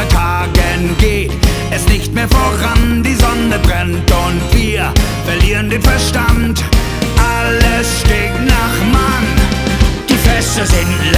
seit Tagen geht es nicht mehr voran, die Sonne brennt und wir verlieren den Verstand. Alles stinkt nach Mann, die Fässer sind